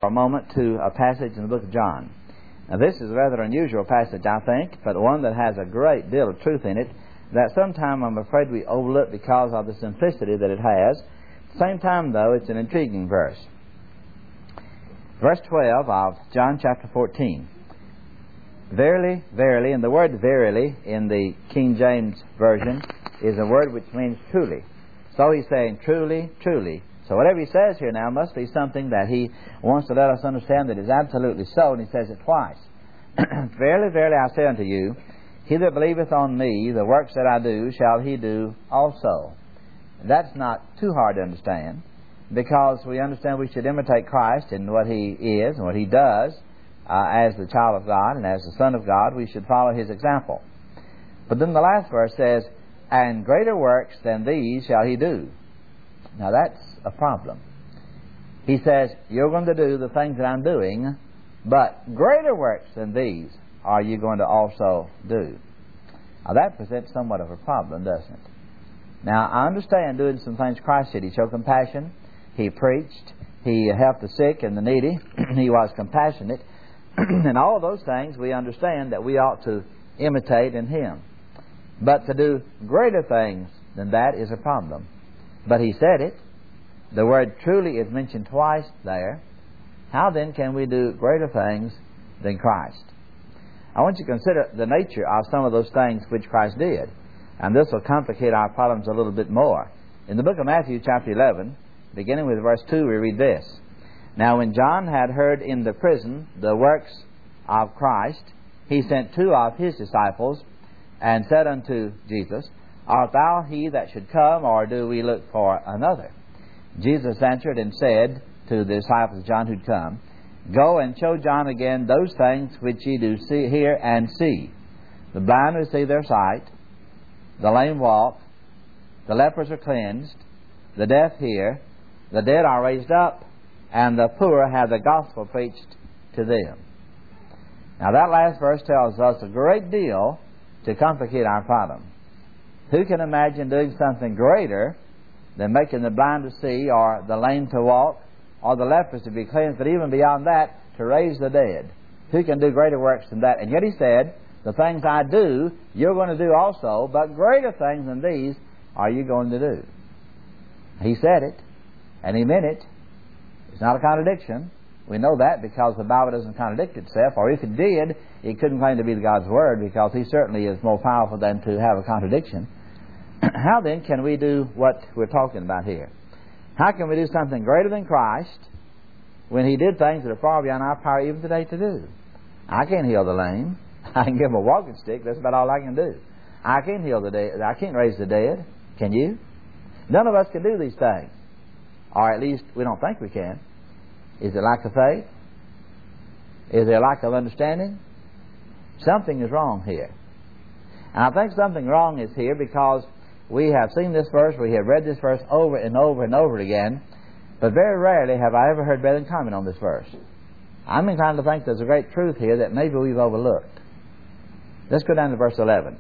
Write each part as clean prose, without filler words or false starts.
For a moment to a passage in the book of John. Now this is a rather unusual passage, I think, but one that has a great deal of truth in it that sometimes I'm afraid we overlook because of the simplicity that it has. At the same time, though, it's an intriguing verse. Verse 12 of John chapter 14. Verily, verily, and the word verily in the King James Version is a word which means truly. So he's saying truly, truly. So whatever he says here now must be something that he wants to let us understand that is absolutely so, and he says it twice. Verily, verily, I say unto you, he that believeth on me, the works that I do, shall he do also. That's not too hard to understand, because we understand we should imitate Christ in what he is and what he does. As the child of God and as the Son of God, we should follow his example. But then the last verse says, and greater works than these shall he do. Now that's a problem. He says, you're going to do the things that I'm doing, but greater works than these are you going to also do. Now that presents somewhat of a problem, doesn't it? Now I understand doing some things Christ did. He showed compassion. He preached. He helped the sick and the needy. He was compassionate. And all those things we understand that we ought to imitate in him. But to do greater things than that is a problem. But he said it. The word truly is mentioned twice there. How then can we do greater things than Christ? I want you to consider the nature of some of those things which Christ did. And this will complicate our problems a little bit more. In the book of Matthew chapter 11, beginning with verse 2, we read this. Now when John had heard in the prison the works of Christ, he sent two of his disciples, and said unto Jesus, art thou he that should come, or do we look for another? Jesus answered and said to the disciples of John who'd come, go and show John again those things which ye do see, hear and see. The blind receive their sight, the lame walk, the lepers are cleansed, the deaf hear, the dead are raised up, and the poor have the gospel preached to them. Now that last verse tells us a great deal to complicate our problem. Who can imagine doing something greater than making the blind to see, or the lame to walk, or the lepers to be cleansed, but even beyond that, to raise the dead? Who can do greater works than that? And yet he said, the things I do, you're going to do also, but greater things than these are you going to do. He said it, and he meant it. It's not a contradiction. We know that because the Bible doesn't contradict itself, or if it did, it couldn't claim to be God's Word, because he certainly is more powerful than to have a contradiction. How then can we do what we're talking about here? How can we do something greater than Christ when he did things that are far beyond our power even today to do? I can't heal the lame. I can give him a walking stick. That's about all I can do. I can't heal the dead. I can't raise the dead. Can you? None of us can do these things. Or at least we don't think we can. Is it lack of faith? Is there a lack of understanding? Something is wrong here. And I think something wrong is here because we have seen this verse, we have read this verse over and over and over again, but very rarely have I ever heard brethren comment on this verse. I'm inclined to think there's a great truth here that maybe we've overlooked. Let's go down to verse 11.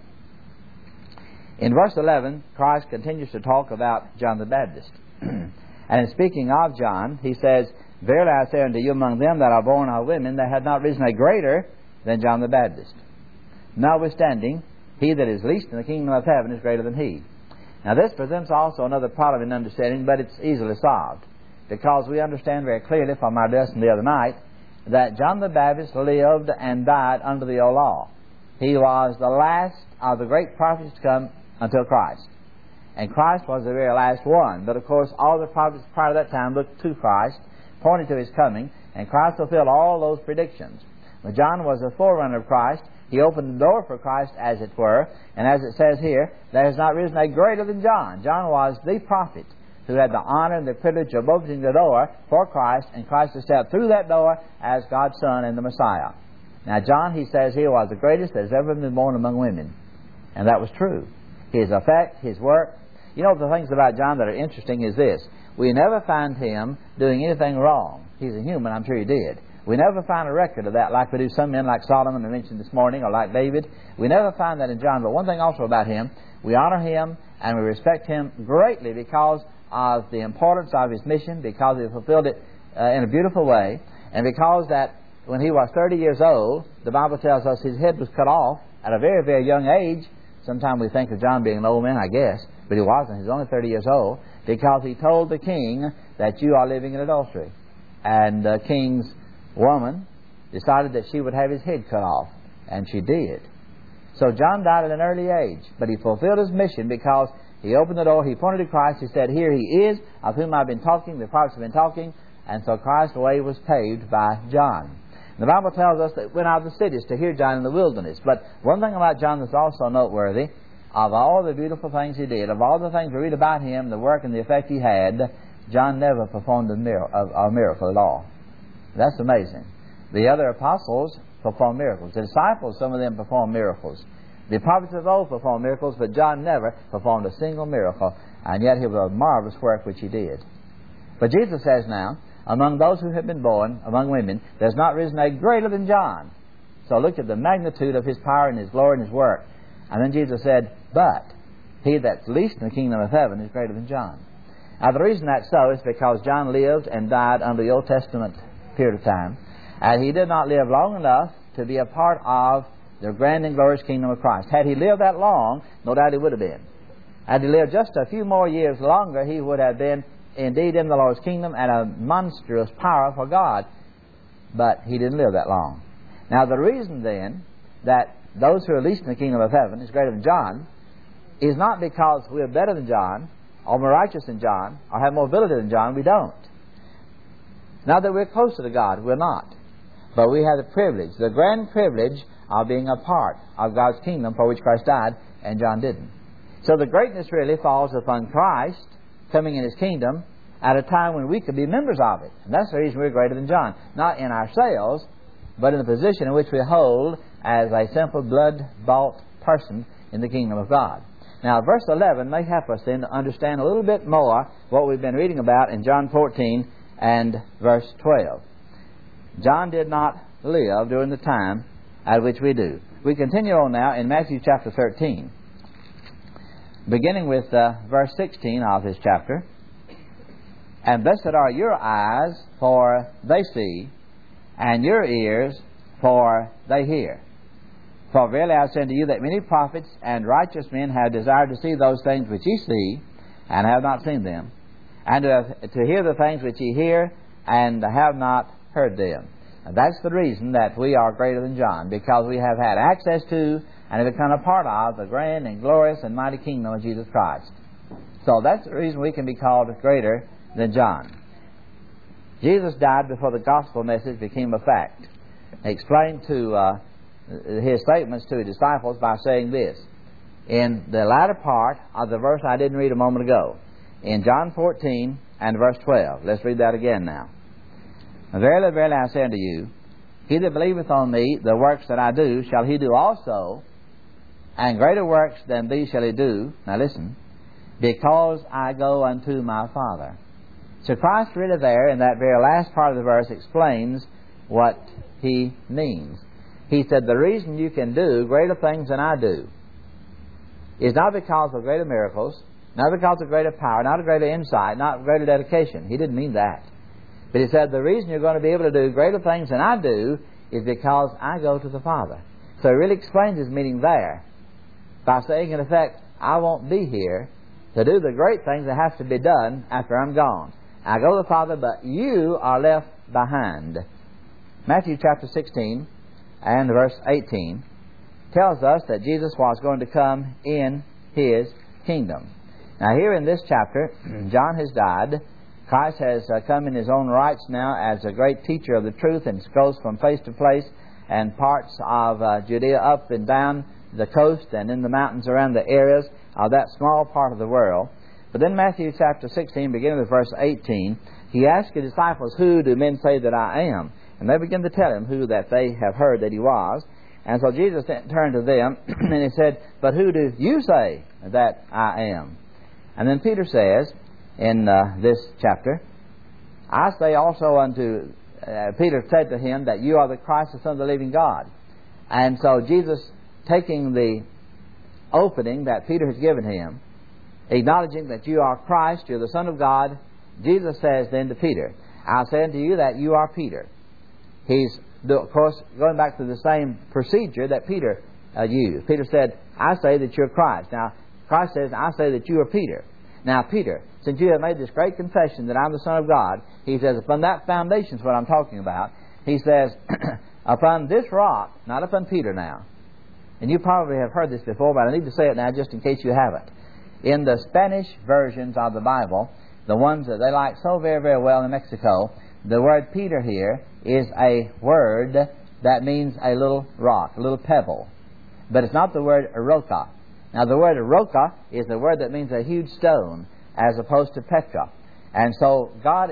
In verse 11, Christ continues to talk about John the Baptist. And in speaking of John, he says, verily I say unto you, among them that are born of women, there had not risen a greater than John the Baptist. Notwithstanding, he that is least in the kingdom of heaven is greater than he. Now this presents also another problem in understanding, but it's easily solved, because we understand very clearly from our lesson the other night that John the Baptist lived and died under the old law. He was the last of the great prophets to come until Christ. And Christ was the very last one. But of course, all the prophets prior to that time looked to Christ, pointing to his coming, and Christ fulfilled all those predictions. But John was the forerunner of Christ. He opened the door for Christ, as it were. And as it says here, there has not risen a greater than John. John was the prophet who had the honor and the privilege of opening the door for Christ, and Christ has stepped through that door as God's Son and the Messiah. Now John, he says here, was the greatest that has ever been born among women. And that was true. His effect, his work. You know, the things about John that are interesting is this. We never find him doing anything wrong. He's a human, I'm sure he did. We never find a record of that like we do some men like Solomon I mentioned this morning, or like David. We never find that in John. But one thing also about him, we honor him and we respect him greatly because of the importance of his mission, because he fulfilled it in a beautiful way. And because that when he was 30 years old, the Bible tells us his head was cut off at a very, very young age. Sometimes we think of John being an old man, I guess, but he wasn't. He was only 30 years old, because he told the king that you are living in adultery. And the king's woman decided that she would have his head cut off, and she did. So John died at an early age, but he fulfilled his mission because he opened the door, he pointed to Christ, he said, here he is, of whom I've been talking, the prophets have been talking, and so Christ's way was paved by John. The Bible tells us that went out of the cities to hear John in the wilderness. But one thing about John that's also noteworthy, of all the beautiful things he did, of all the things we read about him, the work and the effect he had, John never performed a miracle at all. That's amazing. The other apostles performed miracles. The disciples, some of them performed miracles. The prophets of old performed miracles, but John never performed a single miracle, and yet he was a marvelous work which he did. But Jesus says now, among those who have been born, among women, there's not risen a greater than John. So look at the magnitude of his power and his glory and his work. And then Jesus said, but he that's least in the kingdom of heaven is greater than John. Now the reason that's so is because John lived and died under the Old Testament period of time, and he did not live long enough to be a part of the grand and glorious kingdom of Christ. Had he lived that long, no doubt he would have been. Had he lived just a few more years longer, he would have been indeed in the Lord's kingdom and a monstrous power for God. But he didn't live that long. Now the reason then that those who are least in the kingdom of heaven is greater than John is not because we're better than John, or more righteous than John, or have more ability than John. We don't. Not that we're closer to God. We're not. But we have the privilege, the grand privilege of being a part of God's kingdom for which Christ died, and John didn't. So the greatness really falls upon Christ coming in His kingdom at a time when we could be members of it. And that's the reason we're greater than John. Not in ourselves, but in the position in which we hold as a simple blood-bought person in the kingdom of God. Now, verse 11 may help us then to understand a little bit more what we've been reading about in John 14 and verse 12. John did not live during the time at which we do. We continue on now in Matthew chapter 13, beginning with verse 16 of this chapter. And blessed are your eyes, for they see, and your ears, for they hear. For verily I say unto you that many prophets and righteous men have desired to see those things which ye see, and have not seen them, and to hear the things which ye hear, and have not heard them. And that's the reason that we are greater than John, because we have had access to and have become a part of the grand and glorious and mighty kingdom of Jesus Christ. So that's the reason we can be called greater than John. Jesus died before the gospel message became a fact. He explained to His statements to His disciples by saying this, in the latter part of the verse I didn't read a moment ago, in John 14 and verse 12. Let's read that again now. Verily, verily, I say unto you, he that believeth on me, the works that I do, shall he do also, and greater works than these shall he do. Now listen, because I go unto my Father. So Christ really there, in that very last part of the verse, explains what He means. He said, the reason you can do greater things than I do is not because of greater miracles, not because of greater power, not of greater insight, not greater dedication. He didn't mean that. But He said, the reason you're going to be able to do greater things than I do is because I go to the Father. So He really explains His meaning there by saying, in effect, I won't be here to do the great things that have to be done after I'm gone. I go to the Father, but you are left behind. Matthew chapter 16 and verse 18 tells us that Jesus was going to come in His kingdom. Now here in this chapter, John has died. Christ has come in His own rights now as a great teacher of the truth, and goes from place to place and parts of Judea up and down the coast and in the mountains around the areas of that small part of the world. But then Matthew chapter 16, beginning with verse 18, He asked His disciples, who do men say that I am? And they begin to tell Him who that they have heard that He was. And so Jesus turned to them and He said, but who do you say that I am? And then Peter says in this chapter, I say also unto, Peter said to Him, that you are the Christ, the Son of the living God. And so Jesus, taking the opening that Peter has given him, acknowledging that you are Christ, you're the Son of God, Jesus says then to Peter, I say unto you that you are Peter, he's, of course, going back to the same procedure that Peter used. Peter said, I say that you're Christ. Now, Christ says, I say that you are Peter. Now, Peter, since you have made this great confession that I'm the Son of God, he says, upon that foundation is what I'm talking about. He says, upon this rock, not upon Peter now. And you probably have heard this before, but I need to say it now just in case you haven't. In the Spanish versions of the Bible, the ones that they like so very, very well in Mexico, the word Peter here is a word that means a little rock, a little pebble. But it's not the word roca. Now, the word roca is the word that means a huge stone, as opposed to Petra. And so Christ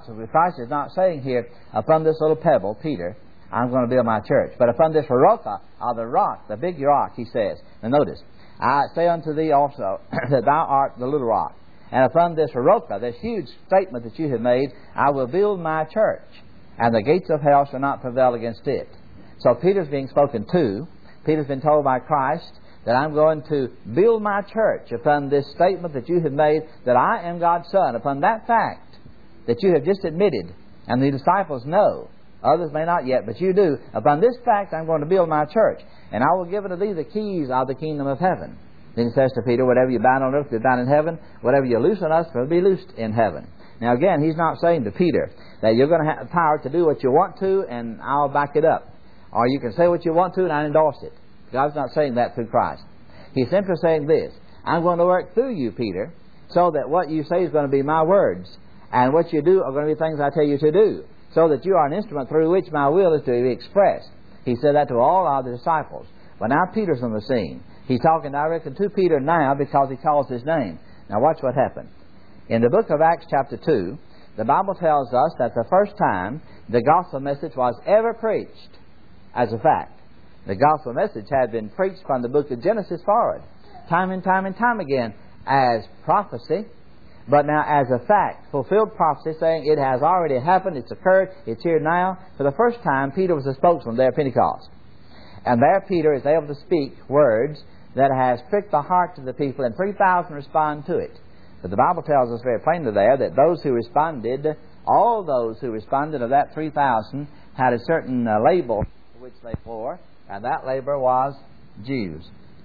is not saying here, upon this little pebble, Peter, I'm going to build my church. But upon this roca, or the rock, the big rock, he says. Now notice, I say unto thee also that thou art the little rock. And upon this roca, this huge statement that you have made, I will build my church, and the gates of hell shall not prevail against it. So Peter's being spoken to. Peter's been told by Christ that I'm going to build my church upon this statement that you have made, that I am God's Son. Upon that fact that you have just admitted, and the disciples know, others may not yet, but you do. Upon this fact I'm going to build my church, and I will give unto thee the keys of the kingdom of heaven. Then he says to Peter, whatever you bind on earth will be bound in heaven, whatever you loose on earth will be loosed in heaven. Now again, he's not saying to Peter that you're going to have the power to do what you want to and I'll back it up. Or you can say what you want to and I endorse it. God's not saying that through Christ. He's simply saying this, I'm going to work through you, Peter, so that what you say is going to be my words, and what you do are going to be things I tell you to do, so that you are an instrument through which my will is to be expressed. He said that to all of the disciples. But now Peter's on the scene. He's talking directly to Peter now because he calls his name. Now watch what happened. In the book of Acts chapter 2, the Bible tells us that the first time the gospel message was ever preached, as a fact, the gospel message had been preached from the book of Genesis forward, time and time and time again, as prophecy, but now as a fact, fulfilled prophecy, saying it has already happened, it's occurred, it's here now. For the first time, Peter was a spokesman there at Pentecost. And there Peter is able to speak words that has pricked the hearts of the people, and 3,000 respond to it. But the Bible tells us very plainly there that those who responded, all those who responded of that 3,000, had a certain label which they wore, and that label was Jews.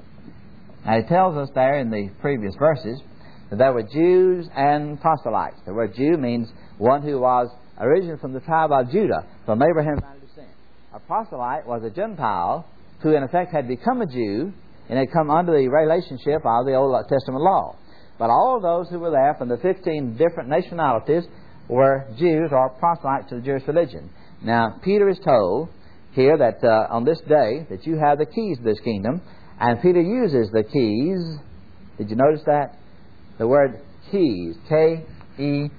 Now it tells us there in the previous verses that there were Jews and proselytes. The word Jew means one who was originally from the tribe of Judah, from Abraham's line of descent. A proselyte was a Gentile who in effect had become a Jew and had come under the relationship of the Old Testament law. But all those who were there from the 15 different nationalities were Jews or proselytes to the Jewish religion. Now Peter is told here that on this day that you have the keys to this kingdom, and Peter uses the keys. Did you notice that? The word keys, K-E-Y-S,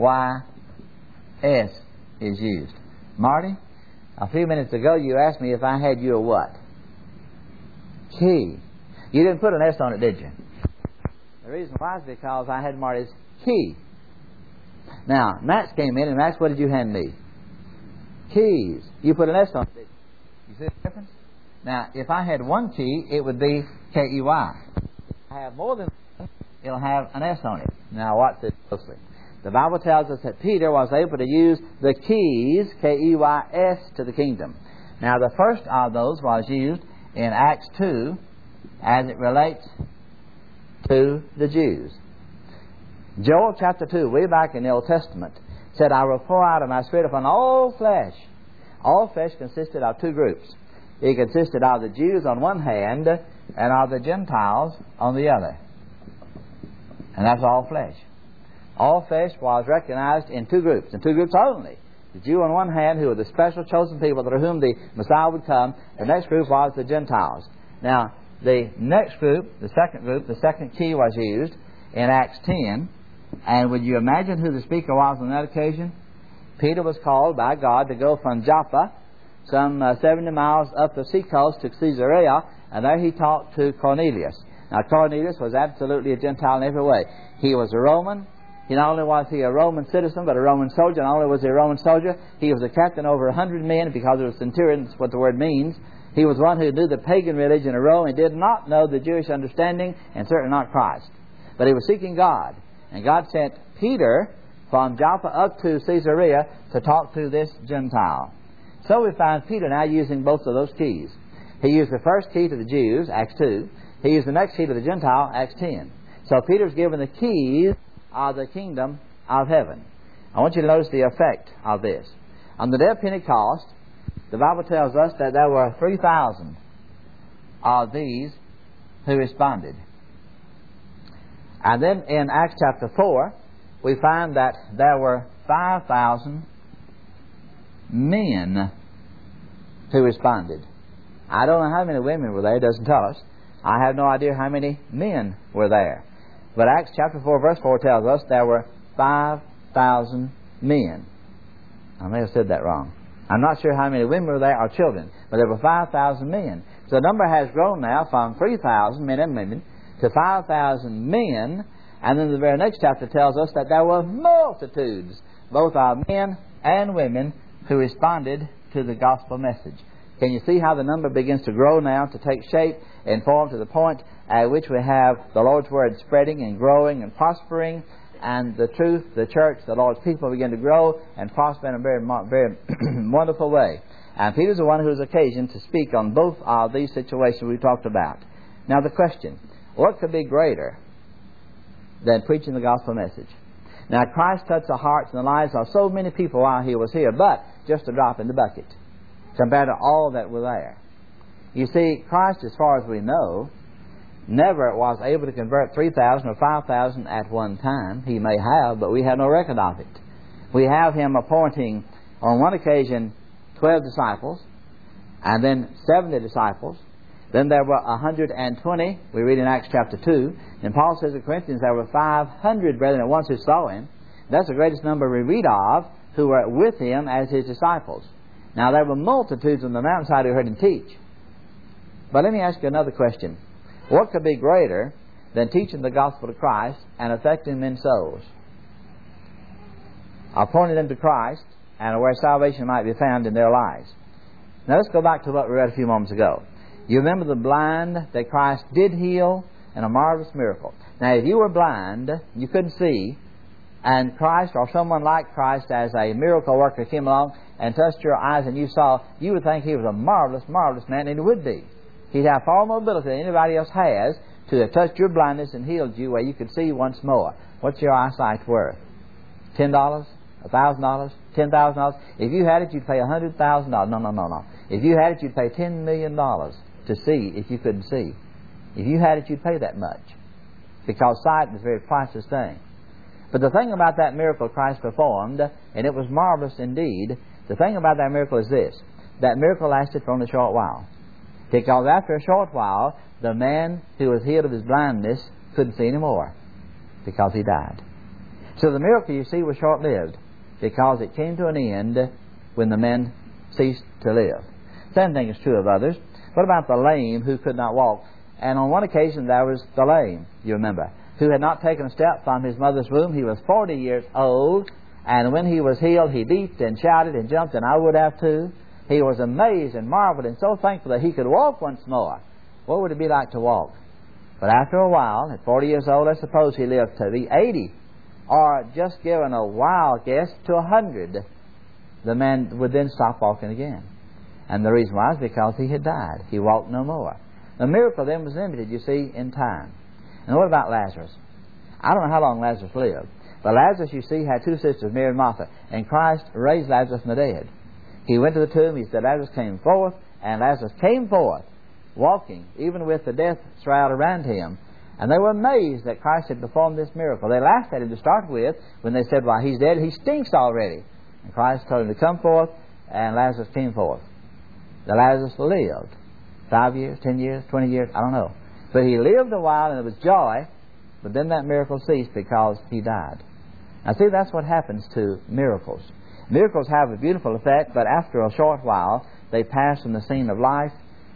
is used. Marty, a few minutes ago you asked me if I had your what? Key. You didn't put an S on it, did you? The reason why is because I had Marty's key. Now, Max came in, and Max, what did you hand me? Keys. You put an S on it, did you? You see the difference? Now, if I had one key, it would be K-E-Y. If I have more than one, it'll have an S on it. Now, watch this closely. The Bible tells us that Peter was able to use the keys, K-E-Y-S, to the kingdom. Now, the first of those was used in Acts 2 as it relates to the Jews. Joel chapter 2, way back in the Old Testament, said, I will pour out of my Spirit upon all flesh. All flesh consisted of two groups. It consisted of the Jews on one hand and of the Gentiles on the other. And that's all flesh. All flesh was recognized in two groups only. The Jew on one hand, who were the special chosen people through whom the Messiah would come. The next group was the Gentiles. Now, the next group, the second key was used in Acts 10. And would you imagine who the speaker was on that occasion? Peter was called by God to go from Joppa, some 70 miles up the seacoast to Caesarea, and there he talked to Cornelius. Now, Cornelius was absolutely a Gentile in every way. He was a Roman. Not only was he a Roman citizen, but a Roman soldier. Not only was he a Roman soldier, he was a captain over 100 men, because it was centurion, that's what the word means. He was one who knew the pagan religion of Rome and did not know the Jewish understanding, and certainly not Christ. But he was seeking God. And God sent Peter from Joppa up to Caesarea to talk to this Gentile. So we find Peter now using both of those keys. He used the first key to the Jews, Acts 2. He used the next key to the Gentile, Acts 10. So Peter's given the keys of the kingdom of heaven. I want you to notice the effect of this. On the day of Pentecost, the Bible tells us that there were 3,000 of these who responded. And then in Acts chapter 4, we find that there were 5,000 men who responded. I don't know how many women were there, it doesn't tell us. I have no idea how many men were there. But Acts chapter 4 verse 4 tells us there were 5,000 men. I may have said that wrong. I'm not sure how many women were there or children, but there were 5,000 men. So the number has grown now from 3,000 men and women to 5,000 men, and then the very next chapter tells us that there were multitudes, both of men and women, who responded to the gospel message. Can you see how the number begins to grow now, to take shape and form to the point at which we have the Lord's Word spreading and growing and prospering, and the truth, the church, the Lord's people begin to grow and prosper in a very, very wonderful way. And Peter's the one who's occasioned to speak on both of these situations we talked about. Now the question, what could be greater than preaching the gospel message? Now Christ touched the hearts and the lives of so many people while He was here, but just a drop in the bucket compared to all that were there. You see, Christ, as far as we know, never was able to convert 3,000 or 5,000 at one time. He may have, but we have no record of it. We have Him appointing, on one occasion, 12 disciples, and then 70 disciples. Then there were 120, we read in Acts chapter 2. And Paul says in Corinthians there were 500 brethren at once who saw Him. That's the greatest number we read of who were with Him as His disciples. Now there were multitudes on the mountainside who heard Him teach. But let me ask you another question. What could be greater than teaching the gospel to Christ and affecting men's souls? Appointing them to Christ and where salvation might be found in their lives. Now let's go back to what we read a few moments ago. You remember the blind that Christ did heal in a marvelous miracle. Now if you were blind, you couldn't see, and Christ or someone like Christ as a miracle worker came along and touched your eyes and you saw, you would think He was a marvelous, marvelous man, and He would be. He'd have far more ability than anybody else has to have touched your blindness and healed you where you could see once more. What's your eyesight worth? $10? $1,000? $10,000? If you had it, you'd pay $100,000. No. If you had it, you'd pay $10 million to see if you couldn't see. If you had it, you'd pay that much, because sight is a very priceless thing. But the thing about that miracle Christ performed, and it was marvelous indeed, the thing about that miracle is this: that miracle lasted for only a short while. Because after a short while, the man who was healed of his blindness couldn't see anymore, because he died. So the miracle, you see, was short-lived, because it came to an end when the man ceased to live. Same thing is true of others. What about the lame who could not walk? And on one occasion there was the lame, you remember, who had not taken a step from his mother's womb. He was 40 years old, and when he was healed, he leaped and shouted and jumped, and I would have too. He was amazed and marveled and so thankful that he could walk once more. What would it be like to walk? But after a while, at 40 years old, let's suppose he lived to be 80, or just given a wild guess, to 100, the man would then stop walking again. And the reason why is because he had died. He walked no more. The miracle then was limited, you see, in time. And what about Lazarus? I don't know how long Lazarus lived, but Lazarus, you see, had two sisters, Mary and Martha, and Christ raised Lazarus from the dead. He went to the tomb, he said, Lazarus came forth, and Lazarus came forth, walking, even with the death shroud around him. And they were amazed that Christ had performed this miracle. They laughed at him to start with when they said, why, he's dead, he stinks already. And Christ told him to come forth, and Lazarus came forth. The Lazarus lived 5 years, 10 years, 20 years, I don't know. But he lived a while, and it was joy, but then that miracle ceased because he died. Now see, that's what happens to miracles. Miracles have a beautiful effect, but after a short while, they pass from the scene of life,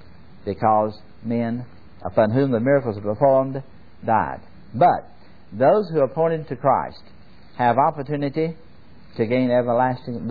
because men upon whom the miracles were performed died. But those who are appointed to Christ have opportunity to gain everlasting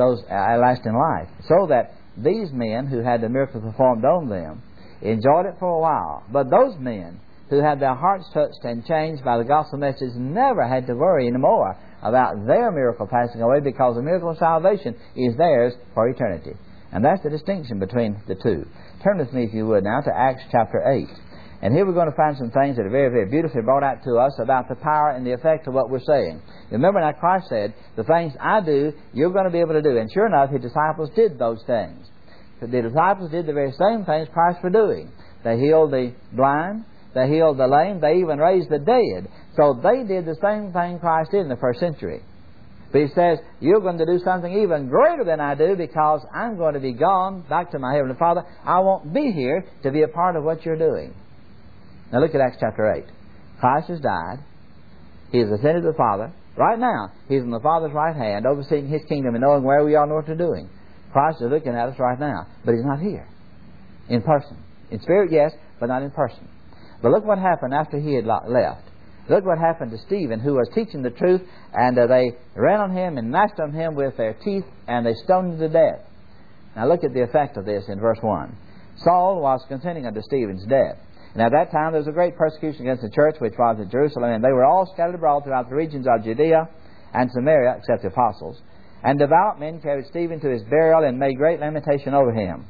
life, so that these men who had the miracles performed on them enjoyed it for a while. But those men who had their hearts touched and changed by the gospel message never had to worry anymore about their miracle passing away, because the miracle of salvation is theirs for eternity. And that's the distinction between the two. Turn with me, if you would, now to Acts chapter 8. And here we're going to find some things that are very, very beautifully brought out to us about the power and the effect of what we're saying. Remember now, Christ said, the things I do, you're going to be able to do. And sure enough, His disciples did those things. The disciples did the very same things Christ was doing. They healed the blind, they healed the lame, they even raised the dead. So they did the same thing Christ did in the first century. But He says, you're going to do something even greater than I do, because I'm going to be gone back to my Heavenly Father. I won't be here to be a part of what you're doing. Now look at Acts chapter 8. Christ has died. He has ascended to the Father. Right now, He's in the Father's right hand, overseeing His kingdom and knowing where we are and what we're doing. Christ is looking at us right now, but He's not here in person. In spirit, yes, but not in person. But look what happened after He had left. Look what happened to Stephen, who was teaching the truth, and they ran on him and gnashed on him with their teeth, and they stoned him to death. Now look at the effect of this in verse 1. Saul was contending unto Stephen's death. And at that time there was a great persecution against the church which was at Jerusalem, and they were all scattered abroad throughout the regions of Judea and Samaria, except the apostles. And devout men carried Stephen to his burial, and made great lamentation over him.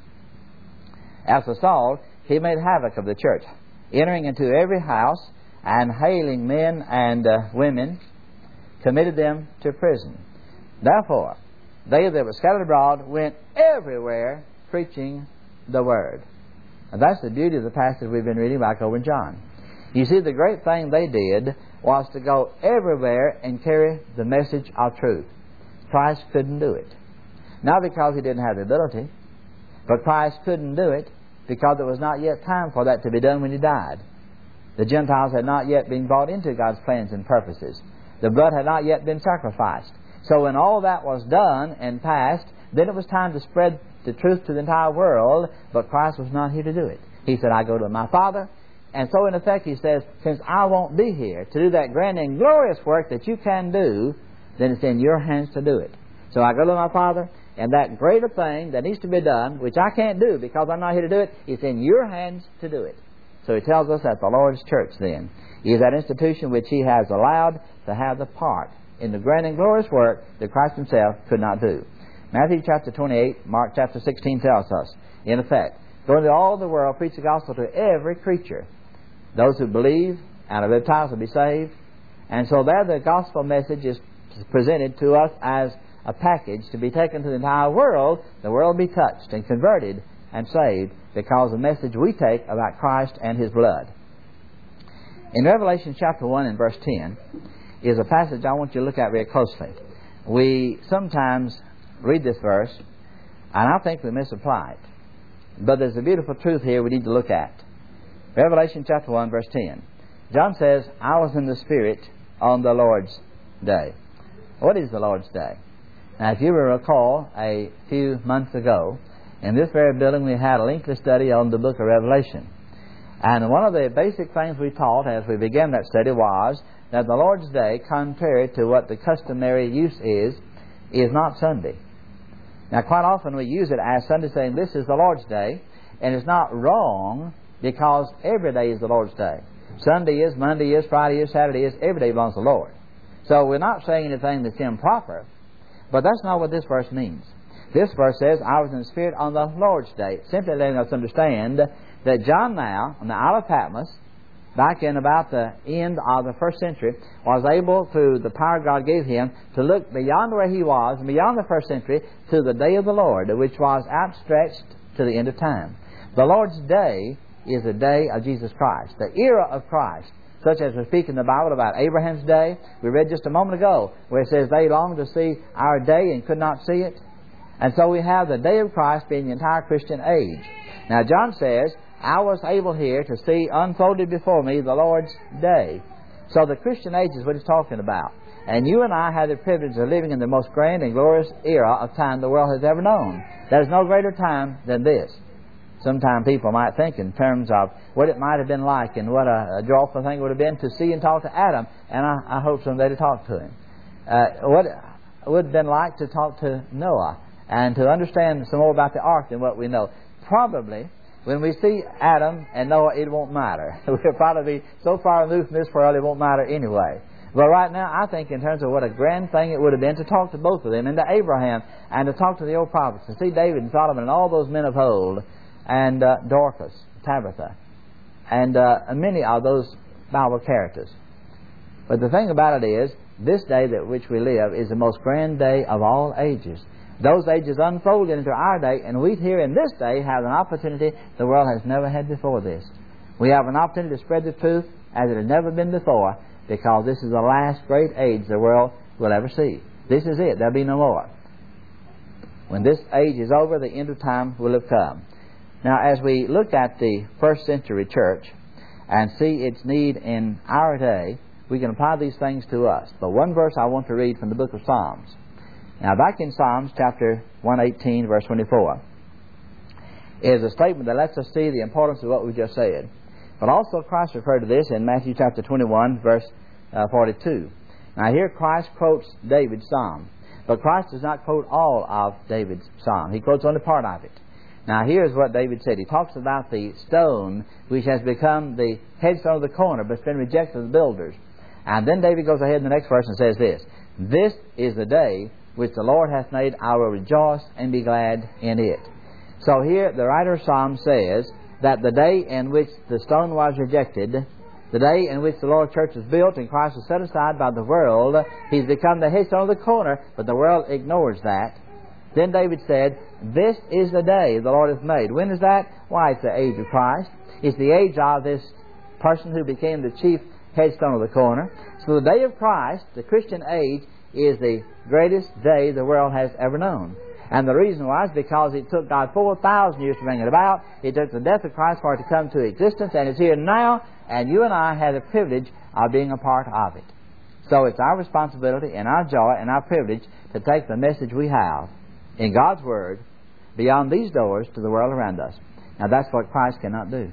As for Saul, he made havoc of the church, entering into every house, and hailing men and women, committed them to prison. Therefore, they that were scattered abroad went everywhere preaching the word. And that's the beauty of the passage we've been reading back over in John. You see, the great thing they did was to go everywhere and carry the message of truth. Christ couldn't do it. Not because He didn't have the ability, but Christ couldn't do it because it was not yet time for that to be done when He died. The Gentiles had not yet been brought into God's plans and purposes. The blood had not yet been sacrificed. So when all that was done and passed, then it was time to spread the truth to the entire world, but Christ was not here to do it. He said, I go to my Father. And so in effect He says, since I won't be here to do that grand and glorious work that you can do, then it's in your hands to do it. So I go to my Father, and that greater thing that needs to be done, which I can't do because I'm not here to do it, it's in your hands to do it. So He tells us that the Lord's church then is that institution which He has allowed to have the part in the grand and glorious work that Christ Himself could not do. Matthew chapter 28, Mark chapter 16 tells us, in effect, go into all the world, preach the gospel to every creature. Those who believe and are baptized will be saved. And so there the gospel message is presented to us as a package to be taken to the entire world. The world will be touched and converted and saved because of the message we take about Christ and His blood. In Revelation chapter 1 and verse 10 is a passage I want you to look at very closely. We sometimes read this verse, and I think we misapply it. But there's a beautiful truth here we need to look at. Revelation chapter 1, verse 10. John says, I was in the Spirit on the Lord's day. What is the Lord's day? Now, if you will recall, a few months ago, in this very building we had a lengthy study on the book of Revelation. And one of the basic things we taught as we began that study was that the Lord's day, contrary to what the customary use is not Sunday. Now, quite often we use it as Sunday, saying this is the Lord's day, and it's not wrong because every day is the Lord's day. Sunday is, Monday is, Friday is, Saturday is, every day belongs to the Lord. So we're not saying anything that's improper, but that's not what this verse means. This verse says, I was in the Spirit on the Lord's day, simply letting us understand that John now, on the Isle of Patmos, back in about the end of the first century, was able, through the power God gave him, to look beyond where he was, and beyond the first century, to the day of the Lord, which was outstretched to the end of time. The Lord's day is the day of Jesus Christ, the era of Christ, such as we speak in the Bible about Abraham's day. We read just a moment ago where it says they longed to see our day and could not see it. And so we have the day of Christ being the entire Christian age. Now John says, I was able here to see unfolded before me the Lord's day. So the Christian age is what he's talking about. And you and I have the privilege of living in the most grand and glorious era of time the world has ever known. There is no greater time than this. Sometimes people might think in terms of what it might have been like and what a joyful thing it would have been to see and talk to Adam. And I hope someday to talk to him. What it would have been like to talk to Noah and to understand some more about the ark than what we know. Probably, when we see Adam and Noah, it won't matter. We'll probably be so far removed from this world, it won't matter anyway. But right now, I think in terms of what a grand thing it would have been to talk to both of them, and to Abraham, and to talk to the old prophets, to see David and Solomon and all those men of old, and Dorcas, Tabitha, and many of those Bible characters. But the thing about it is, this day that which we live is the most grand day of all ages. Those ages unfolded into our day, and we here in this day have an opportunity the world has never had before this. We have an opportunity to spread the truth as it has never been before, because this is the last great age the world will ever see. This is it. There'll be no more. When this age is over, the end of time will have come. Now, as we look at the first century church and see its need in our day, we can apply these things to us. But one verse I want to read from the book of Psalms. Now, back in Psalms chapter 118, verse 24, is a statement that lets us see the importance of what we just said. But also Christ referred to this in Matthew chapter 21, verse 42. Now, here Christ quotes David's psalm. But Christ does not quote all of David's psalm. He quotes only part of it. Now, here's what David said. He talks about the stone which has become the headstone of the corner, but it's been rejected of the builders. And then David goes ahead in the next verse and says this: "This is the day which the Lord hath made. I will rejoice and be glad in it." So here the writer of Psalms says that the day in which the stone was rejected, the day in which the Lord's church was built and Christ was set aside by the world, He's become the headstone of the corner, but the world ignores that. Then David said, "This is the day the Lord hath made." When is that? Why, it's the age of Christ. It's the age of this person who became the chief headstone of the corner. So the day of Christ, the Christian age, is the greatest day the world has ever known. And the reason why is because it took God 4,000 years to bring it about. It took the death of Christ for it to come to existence, and it's here now, and you and I have the privilege of being a part of it. So it's our responsibility and our joy and our privilege to take the message we have in God's Word beyond these doors to the world around us. Now, that's what Christ cannot do.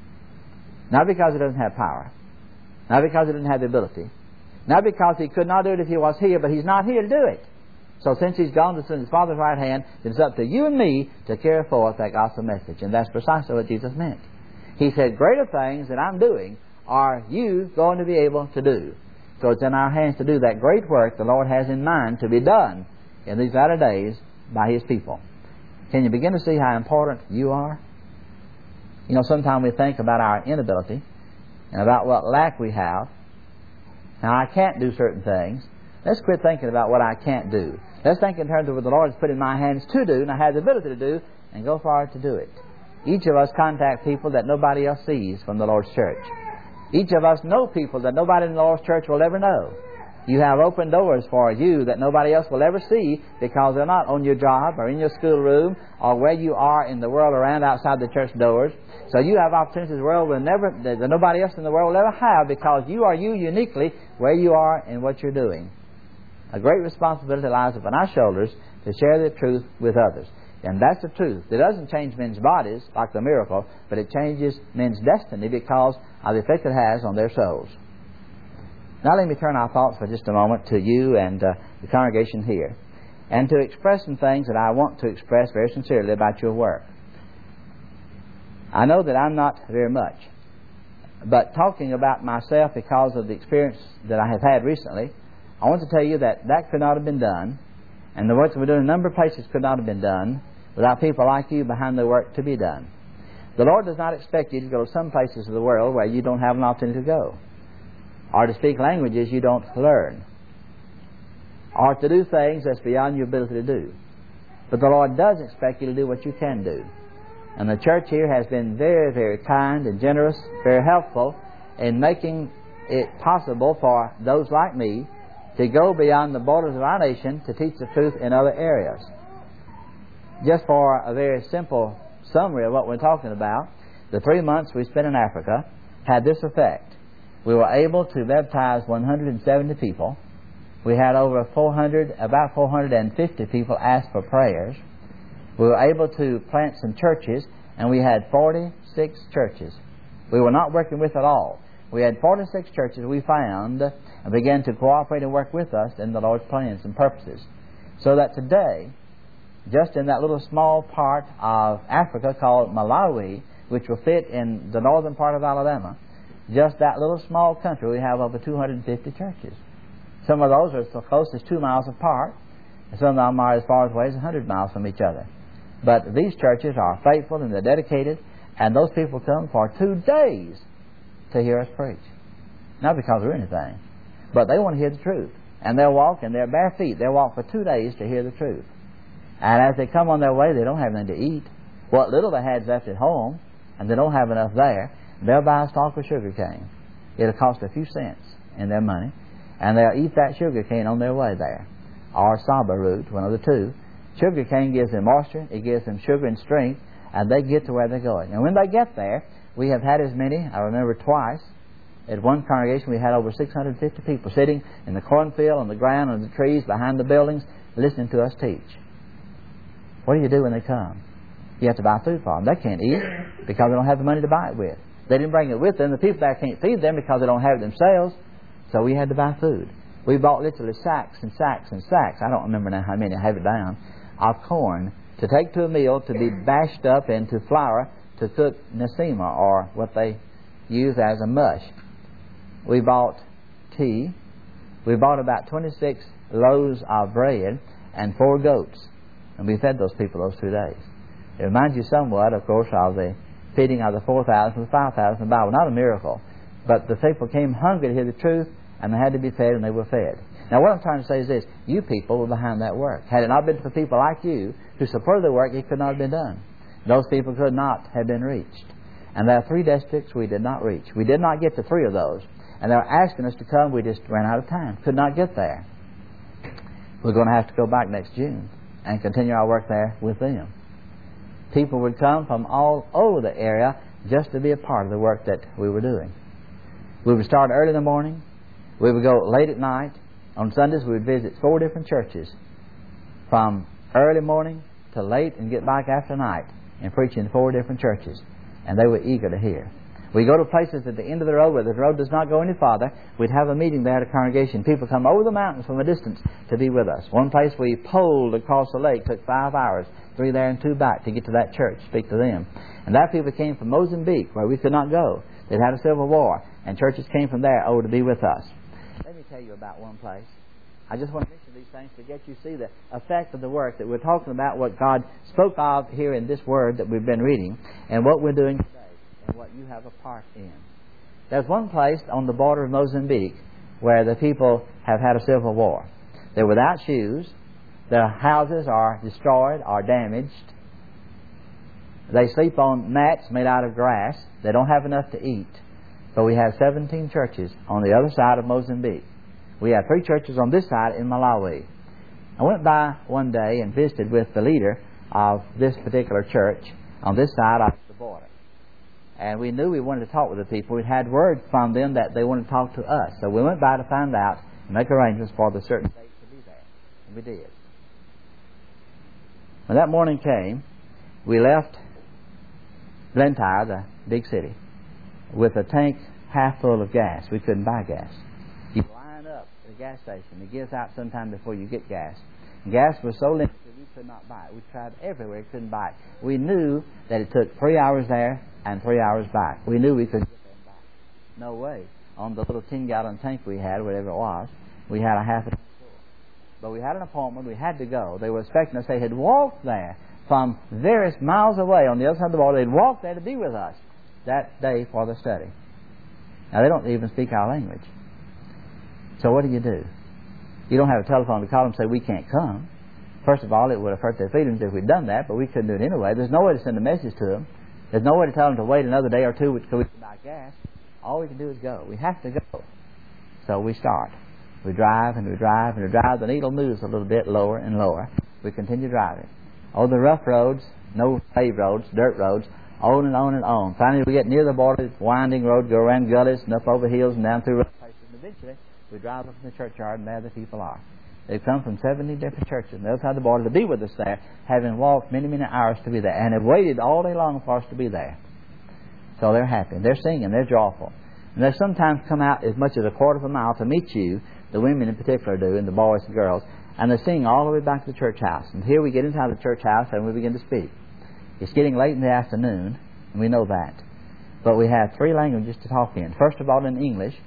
Not because He doesn't have power. Not because He didn't have the ability. Not because He could not do it if He was here, but He's not here to do it. So since He's gone to His Father's right hand, it's up to you and me to carry forth that gospel message. And that's precisely what Jesus meant. He said, "Greater things that I'm doing are you going to be able to do." So it's in our hands to do that great work the Lord has in mind to be done in these latter days by His people. Can you begin to see how important you are? You know, sometimes we think about our inability and about what lack we have. Now, I can't do certain things. Let's quit thinking about what I can't do. Let's think in terms of what the Lord has put in my hands to do, and I have the ability to do, and go forward to do it. Each of us contact people that nobody else sees from the Lord's church. Each of us know people that nobody in the Lord's church will ever know. You have open doors for you that nobody else will ever see, because they're not on your job or in your schoolroom or where you are in the world around outside the church doors. So you have opportunities the world will never, that nobody else in the world will ever have, because you are you uniquely where you are and what you're doing. A great responsibility lies upon our shoulders to share the truth with others. And that's the truth. It doesn't change men's bodies like the miracle, but it changes men's destiny because of the effect it has on their souls. Now let me turn our thoughts for just a moment to you and the congregation here, and to express some things that I want to express very sincerely about your work. I know that I'm not very much, but talking about myself because of the experience that I have had recently, I want to tell you that that could not have been done, and the work that we're doing in a number of places could not have been done without people like you behind the work to be done. The Lord does not expect you to go to some places of the world where you don't have an opportunity to go, or to speak languages you don't learn, or to do things that's beyond your ability to do. But the Lord does expect you to do what you can do. And the church here has been very, very kind and generous, very helpful in making it possible for those like me to go beyond the borders of our nation to teach the truth in other areas. Just for a very simple summary of what we're talking about, the 3 months we spent in Africa had this effect. We were able to baptize 170 people. We had about 450 people ask for prayers. We were able to plant some churches, and we had 46 churches. We were not working with at all. We had 46 churches we found and began to cooperate and work with us in the Lord's plans and purposes. So that today, just in that little small part of Africa called Malawi, which will fit in the northern part of Alabama, just that little small country, we have over 250 churches. Some of those are so close as 2 miles apart, and some of them are as far away as 100 miles from each other. But these churches are faithful and they're dedicated, and those people come for 2 days to hear us preach. Not because of anything, but they want to hear the truth. And they'll walk in their bare feet. They'll walk for 2 days to hear the truth. And as they come on their way, they don't have anything to eat. What little they had left at home, and they don't have enough there, they'll buy a stalk of sugar cane. It'll cost a few cents in their money, and they'll eat that sugar cane on their way there. Or saba root, one of the two. Sugar cane gives them moisture, it gives them sugar and strength, and they get to where they're going. And when they get there, we have had as many, I remember twice, at one congregation we had over 650 people sitting in the cornfield, on the ground, on the trees, behind the buildings, listening to us teach. What do you do when they come? You have to buy food for them. They can't eat because they don't have the money to buy it with. They didn't bring it with them. The people there can't feed them because they don't have it themselves. So we had to buy food. We bought literally sacks and sacks and sacks. I don't remember now how many, I have it down, of corn to take to a meal to be bashed up into flour to cook nasima, or what they use as a mush. We bought tea. We bought about 26 loaves of bread and 4 goats. And we fed those people those 2 days. It reminds you somewhat, of course, of the feeding of the 4,000 and the 5,000 in the Bible. Not a miracle, but the people came hungry to hear the truth, and they had to be fed, and they were fed. Now, what I'm trying to say is this. You people were behind that work. Had it not been for people like you to support the work, it could not have been done. Those people could not have been reached. And there are 3 districts we did not reach. We did not get to 3 of those. And they were asking us to come. We just ran out of time. Could not get there. We're going to have to go back next June and continue our work there with them. People would come from all over the area just to be a part of the work that we were doing. We would start early in the morning. We would go late at night. On Sundays, we would visit 4 different churches from early morning to late and get back after night and preach in 4 different churches. And they were eager to hear. We go to places at the end of the road where the road does not go any farther. We'd have a meeting there at a congregation. People come over the mountains from a distance to be with us. One place we poled across the lake, took 5 hours, 3 there and 2 back to get to that church, speak to them. And that people came from Mozambique, where we could not go. They'd had a civil war, and churches came from there over to be with us. Let me tell you about one place. I just want to mention these things to get you to see the effect of the work that we're talking about, what God spoke of here in this word that we've been reading, and what we're doing today, and what you have a part in. There's one place on the border of Mozambique where the people have had a civil war. They're without shoes. Their houses are destroyed or damaged. They sleep on mats made out of grass. They don't have enough to eat. But we have 17 churches on the other side of Mozambique. We have 3 churches on this side in Malawi. I went by one day and visited with the leader of this particular church on this side of the border. And we knew we wanted to talk with the people. We'd had word from them that they wanted to talk to us. So we went by to find out and make arrangements for the certain dates to be there. And we did. When that morning came, we left Blantyre, the big city, with a tank half full of gas. We couldn't buy gas. You line up at the gas station. It gives out sometime before you get gas. And gas was so limited we could not buy it. We tried everywhere, couldn't buy it. We knew that it took 3 hours there and 3 hours back. We knew we couldn't get there and back. No way. On the little 10-gallon tank we had, whatever it was, we had a half a tank full. But we had an appointment. We had to go. They were expecting us. They had walked there from various miles away on the other side of the border. They'd walked there to be with us that day for the study. Now, they don't even speak our language. So what do? You don't have a telephone to call them and say, we can't come. First of all, it would have hurt their feelings if we'd done that, but we couldn't do it anyway. There's no way to send a message to them. There's no way to tell them to wait another day or 2 so we can buy gas. All we can do is go. We have to go. So we start. We drive and we drive and we drive. The needle moves a little bit lower and lower. We continue driving. Oh, the rough roads, no paved roads, dirt roads, on and on and on. Finally, we get near the border, winding road, go around gullies and up over hills and down through rough places. And eventually, we drive up to the churchyard, and there the people are. They've come from 70 different churches on the other side of the border to be with us there, having walked many, many hours to be there, and have waited all day long for us to be there. So they're happy. They're singing. They're joyful. And they sometimes come out as much as a quarter of a mile to meet you, the women in particular do, and the boys and girls, and they sing all the way back to the church house. And here we get inside the church house and we begin to speak. It's getting late in the afternoon, and we know that. But we have 3 languages to talk in. First of all, in English.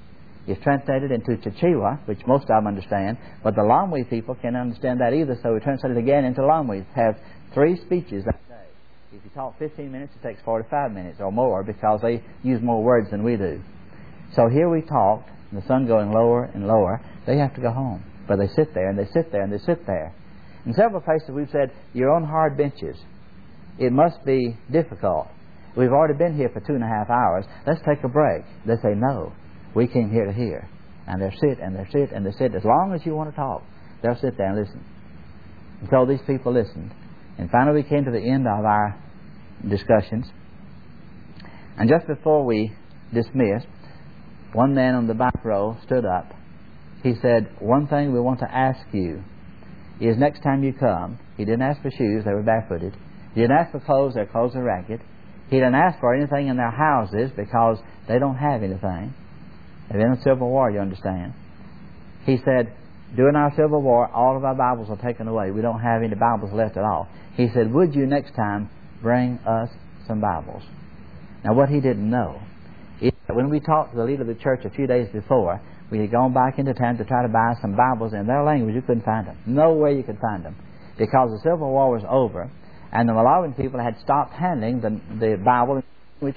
is translated into Chichewa, which most of them understand, but the Lamwi people can't understand that either, so we translate it again into Lamwi. Have 3 speeches that day. If you talk 15 minutes, it takes 45 minutes or more because they use more words than we do. So here we talked, the sun going lower and lower. They have to go home, but they sit there and they sit there and they sit there. In several places we've said, you're on hard benches. It must be difficult. We've already been here for 2.5 hours. Let's take a break. They say, no, we came here to hear. And they'll sit and they'll sit and they'll sit. As long as you want to talk, they'll sit there and listen. And so these people listened. And finally we came to the end of our discussions. And just before we dismissed, one man on the back row stood up. He said, one thing we want to ask you is next time you come, he didn't ask for shoes, they were barefooted. He didn't ask for clothes, their clothes are ragged. He didn't ask for anything in their houses because they don't have anything. They've been in a civil war, you understand. He said, during our civil war, all of our Bibles were taken away. We don't have any Bibles left at all. He said, would you next time bring us some Bibles? Now what he didn't know is that when we talked to the leader of the church a few days before, we had gone back into town to try to buy some Bibles in their language. You couldn't find them. No way you could find them. Because the Civil War was over, and the Malawian people had stopped handling the Bible, which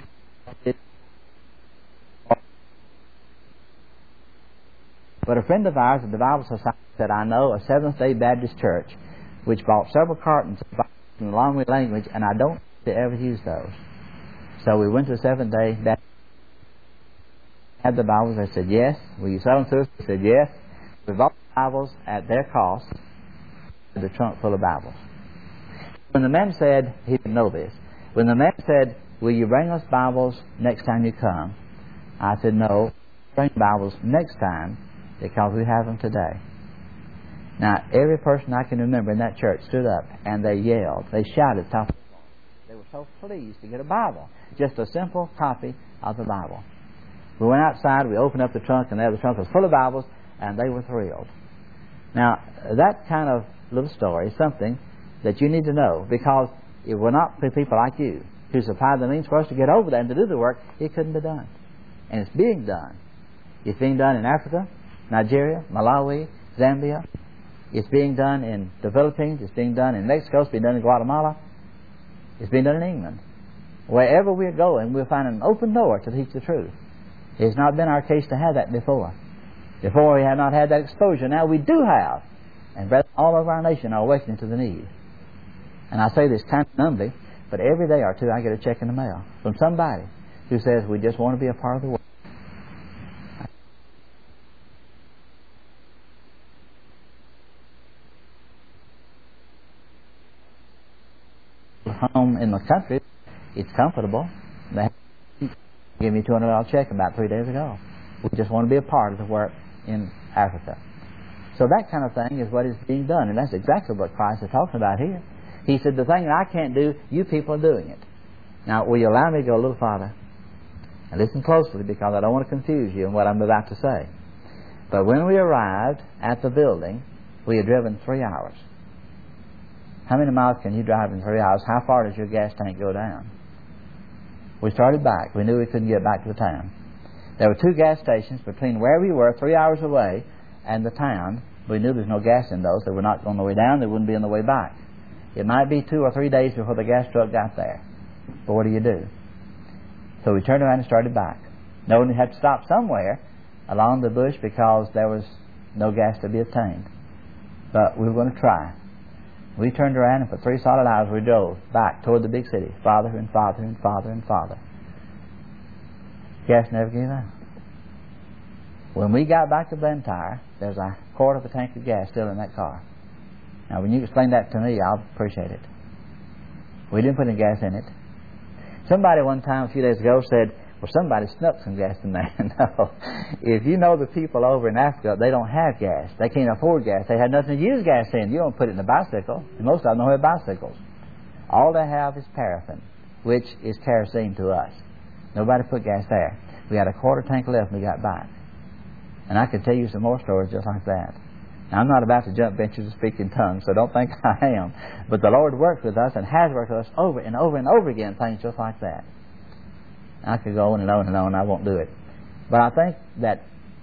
but a friend of ours at the Bible Society said, I know a Seventh-day Baptist church which bought several cartons of Bibles in the Longwood language, and I don't think they ever used those. So we went to the Seventh-day Baptist. Had the Bibles. They said, yes. Will you sell them to us? They said, yes. We bought the Bibles at their cost, the trunk full of Bibles. When the man said, he didn't know this, when the man said, will you bring us Bibles next time you come? I said, no, bring Bibles next time because we have them today. Now, every person I can remember in that church stood up and they yelled, they shouted top of the voice. They were so pleased to get a Bible, just a simple copy of the Bible. We went outside, we opened up the trunk, and there the trunk was full of Bibles, and they were thrilled. Now, that kind of little story is something that you need to know, because it were not for people like you who supplied the means for us to get over there and to do the work, it couldn't be done. And it's being done. It's being done in Africa, Nigeria, Malawi, Zambia. It's being done in the Philippines. It's being done in Mexico. It's being done in Guatemala. It's being done in England. Wherever we're going, we'll find an open door to teach the truth. It's not been our case to have that before. Before we have not had that exposure. Now we do have. And brethren, all over our nation are awakening to the need. And I say this kind of numbly, but every day or two I get a check in the mail from somebody who says, we just want to be a part of the work. Home in the country, it's comfortable. They gave me a $200 check about 3 days ago. We just want to be a part of the work in Africa. So that kind of thing is what is being done, and that's exactly what Christ is talking about here. He said, the thing that I can't do, you people are doing it. Now, will you allow me to go a little farther? And listen closely, because I don't want to confuse you in what I'm about to say. But when we arrived at the building, we had driven 3 hours. How many miles can you drive in 3 hours? How far does your gas tank go down? We started back. We knew we couldn't get back to the town. There were 2 gas stations between where we were 3 hours away and the town. We knew there was no gas in those. They were not on the way down. They wouldn't be on the way back. It might be 2 or 3 days before the gas truck got there. But what do? So we turned around and started back. Knowing we had to stop somewhere along the bush because there was no gas to be obtained. But we were going to try. We turned around, and for 3 solid hours we drove back toward the big city, farther and farther and farther and farther. Gas never gave out. When we got back to Blantyre, there's a quarter of a tank of gas still in that car. Now, when you explain that to me, I'll appreciate it. We didn't put any gas in it. Somebody one time, a few days ago, said, well, somebody snuck some gas in there. No. If you know the people over in Africa, they don't have gas. They can't afford gas. They had nothing to use gas in. You don't put it in a bicycle. And most of them don't have bicycles. All they have is paraffin, which is kerosene to us. Nobody put gas there. We had a quarter tank left when we got back. And I could tell you some more stories just like that. Now, I'm not about to jump benches and speak in tongues, so don't think I am. But the Lord worked with us and has worked with us over and over and over again, things just like that. I could go on and on and on, I won't do it. But I think that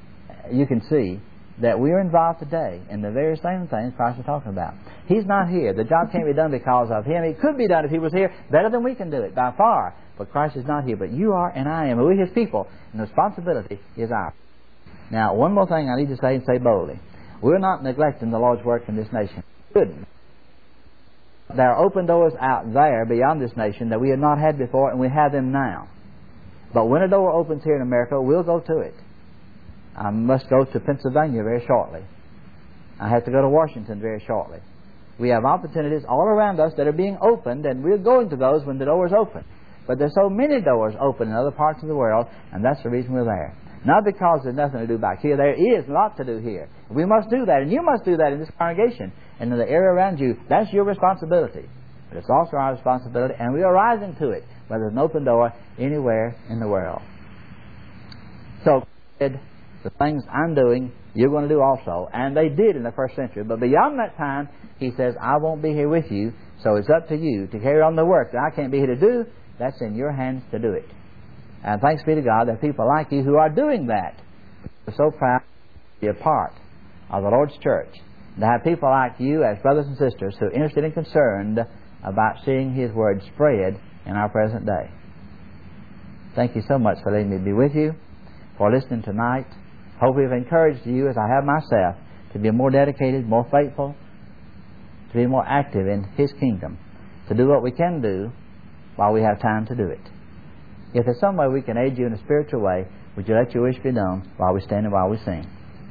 you can see that we are involved today in the very same things Christ is talking about. He's not here. The job can't be done because of Him. It could be done if He was here better than we can do it, by far. But Christ is not here. But you are and I am. And we're His people. And the responsibility is ours. Now, one more thing I need to say and say boldly. We're not neglecting the Lord's work in this nation. Good. There are open doors out there beyond this nation that we have not had before, and we have them now. But when a door opens here in America, we'll go to it. I must go to Pennsylvania very shortly. I have to go to Washington very shortly. We have opportunities all around us that are being opened, and we're going to those when the doors open. But there's so many doors open in other parts of the world, and that's the reason we're there. Not because there's nothing to do back here. There is a lot to do here. We must do that, and you must do that in this congregation and in the area around you. That's your responsibility. But it's also our responsibility, and we are rising to it, whether there's an open door anywhere in the world. So, the things I'm doing, you're going to do also. And they did in the first century. But beyond that time, He says, I won't be here with you, so it's up to you to carry on the work that I can't be here to do. That's in your hands to do it. And thanks be to God, there are people like you who are doing that. We're so proud to be a part of the Lord's church. To have people like you as brothers and sisters who are interested and concerned about seeing His Word spread in our present day. Thank you so much for letting me be with you, for listening tonight. Hope we've encouraged you, as I have myself, to be more dedicated, more faithful, to be more active in His kingdom, to do what we can do while we have time to do it. If there's some way we can aid you in a spiritual way, would you let your wish be done while we stand and while we sing?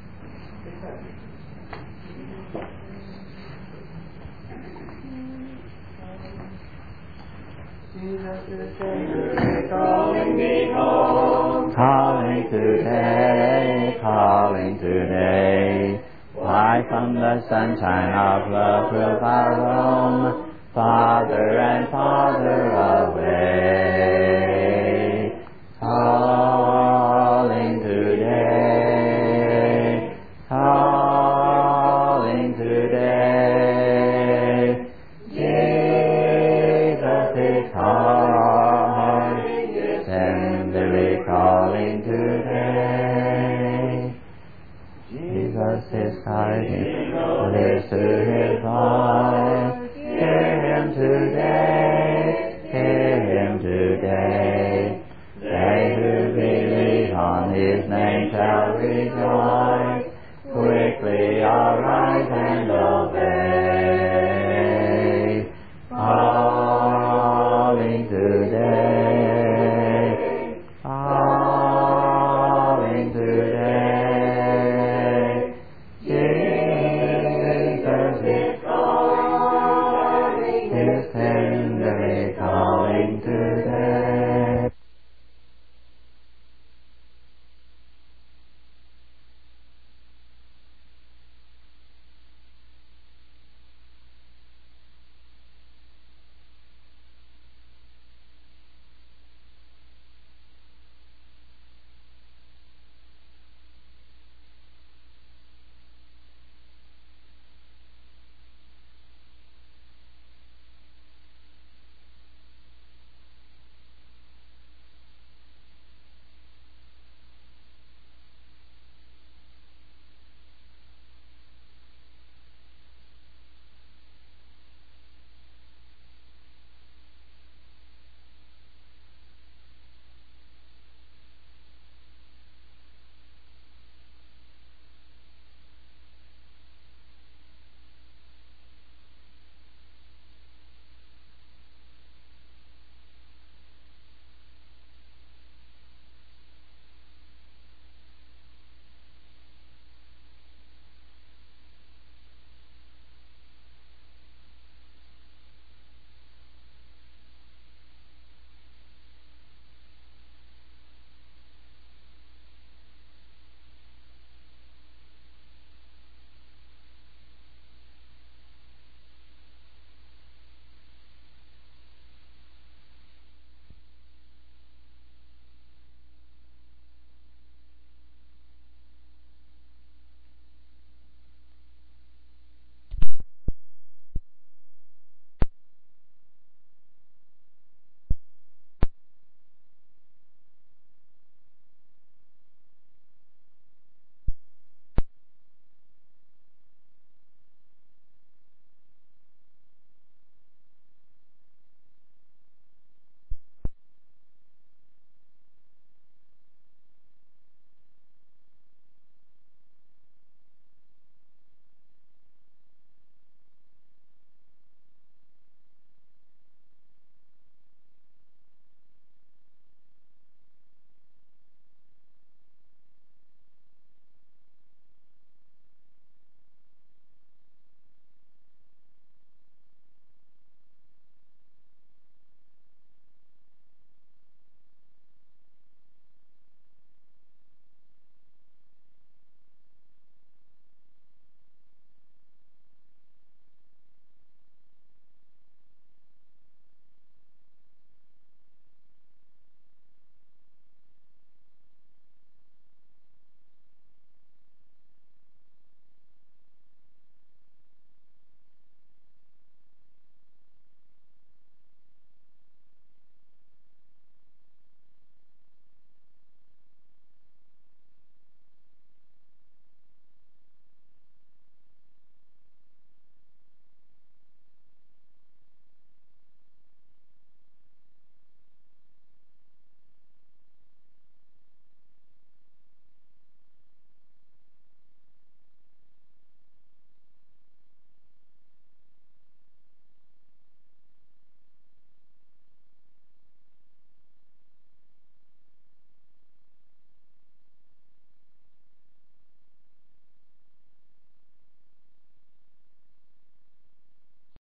Calling me home, Calling today, calling today. Why from the sunshine of love will thou roam, farther and farther away. Calling today, calling today. Jesus is calling, tenderly calling today. Jesus is calling, listen to His voice. Hear Him today, hear Him today. They who believe on His name shall rejoice.